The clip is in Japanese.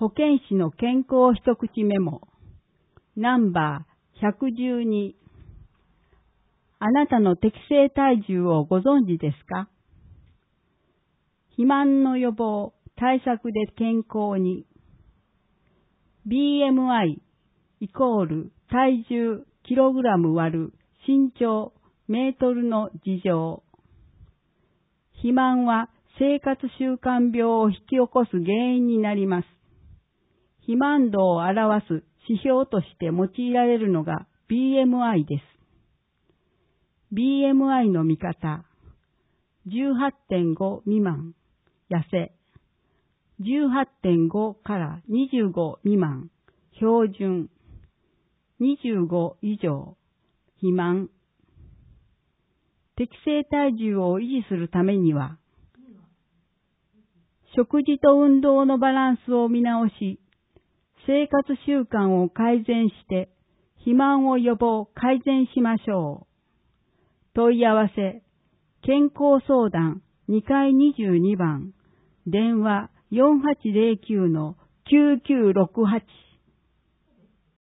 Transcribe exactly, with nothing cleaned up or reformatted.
保健師の健康一口メモナンバーひゃくじゅうに。あなたの適正体重をご存知ですか？肥満の予防、対策で健康に。ビーエムアイ イコール体重キログラム割る身長メートルの事情。肥満は生活習慣病を引き起こす原因になります。肥満度を表す指標として用いられるのが ビーエムアイ です。ビーエムアイ の見方。じゅうはってんご 未満、痩せ。じゅうはってんご からにじゅうご未満、標準。にじゅうご以上、肥満。適正体重を維持するためには、食事と運動のバランスを見直し、生活習慣を改善して、肥満を予防、改善しましょう。問い合わせ、健康相談にかいにじゅうにばん、電話よんはちゼロきゅうのきゅうきゅうろくはち。